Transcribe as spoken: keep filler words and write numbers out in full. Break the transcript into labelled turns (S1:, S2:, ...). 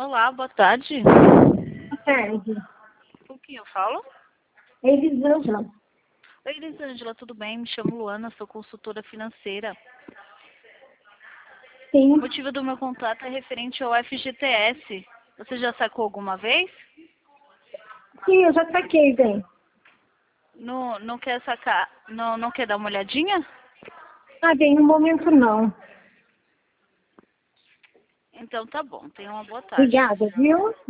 S1: Olá, boa tarde.
S2: Boa tarde.
S1: Com quem eu falo?
S2: Elisângela.
S1: Oi, Elisângela, tudo bem? Me chamo Luana, sou consultora financeira.
S2: Sim.
S1: O motivo do meu contato é referente ao F G T S. Você já sacou alguma vez?
S2: Sim, eu já saquei, bem.
S1: Não, não quer sacar? Não, não quer dar uma olhadinha?
S2: Ah, bem, no momento não.
S1: Então tá bom, tenha uma boa tarde.
S2: Obrigada, viu?